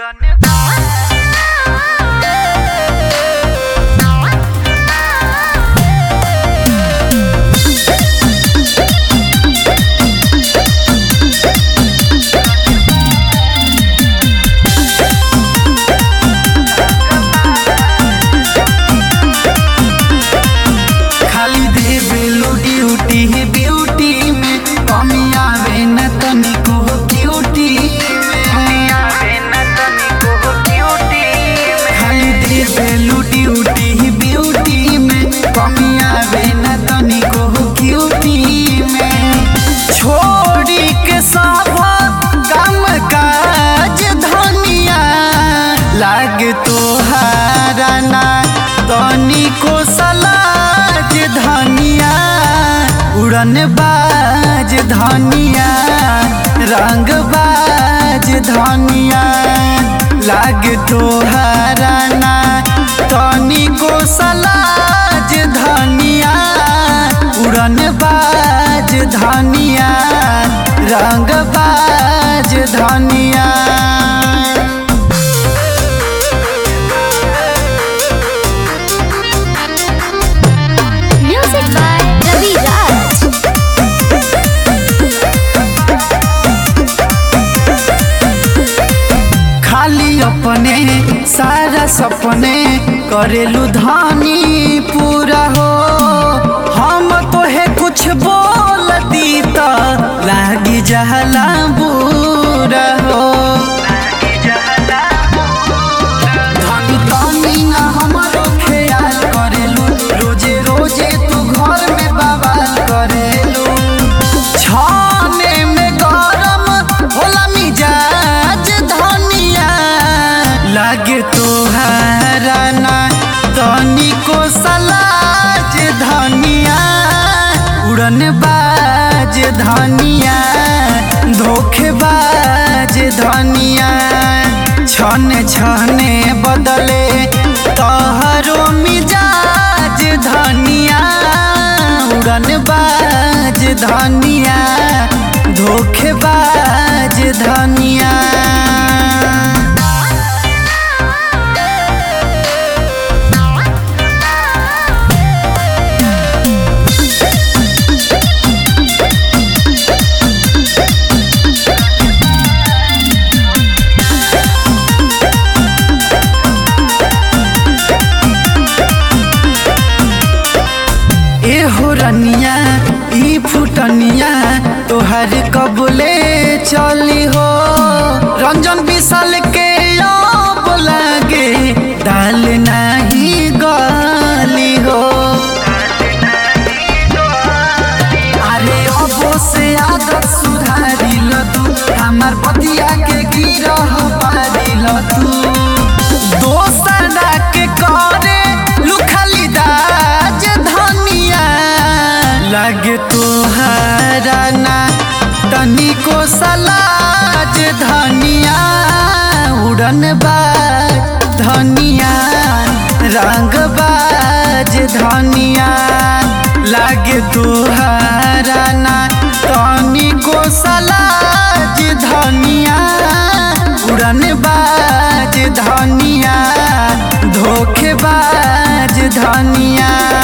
तोहारा ना तनिको सलाज धनिया उड़न बाज धनिया रंग बाज धनिया लाग तोहारा ना तनिको सलाज धनिया उड़न बाज धनिया रंग बाज धनिया। अपने सारा सपने करेलू धानी पूरा हो हम तो है कुछ बोल दी तो लागी जहला बुरा हो धनी धनी ना हमारो ख्याल करेलू रोजे रोजे तू घर में बवाल करेलू छाने में गरम होला मिजाज धनिया लागे तोहारा ना तनिको सलाज धनिया उड़न बाज धनिया धोखेबाज धनिया छने छने बदले तोहरो मिजाज धनिया उड़न बाज धनिया धोखेबाज धनिया। हो रनिया ई फुटनिया तोहर कबले चली हो रंजन विशाल के अब लागे दाल नहीं गली हो अरे अब से आदत सुधारी ल तू हमार पतिया के गिरह पारी ल तू दोसरा के करे लुखाली दाज धनिया लागे तोहारा ना तनिको सलाज धनिया उड़न बाज धनिया रंग बाज धनिया लागे तोहारा ना तनिको सलाज धनिया उड़न बाज धनिया धोखेबाज धनिया।